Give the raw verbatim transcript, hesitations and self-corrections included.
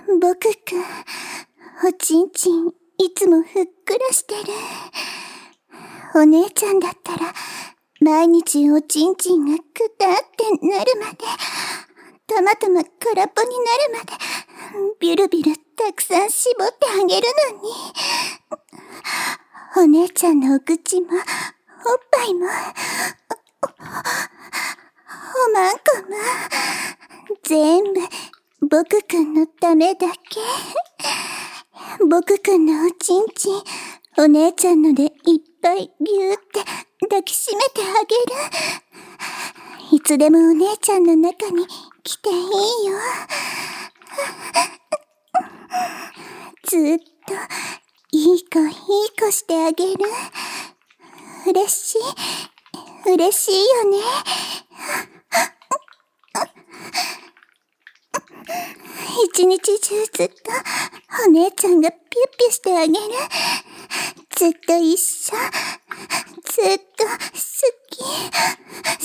僕くん、おちんちんいつもふっくらしてる。お姉ちゃんだったら毎日おちんちんがくたってなるまで、たまたま空っぽになるまでビュルビュルたくさん絞ってあげるのに、お姉ちゃんのお口もおっぱいもおまんこも全部僕くんのためだけ。僕くんのおちんちん、お姉ちゃんのでいっぱいぎゅーって抱きしめてあげる。いつでもお姉ちゃんの中に来ていいよ。ずっといい子いい子してあげる。嬉しい、嬉しいよね。一日中ずっとお姉ちゃんがピュッピュしてあげる。ずっと一緒、ずっと好き、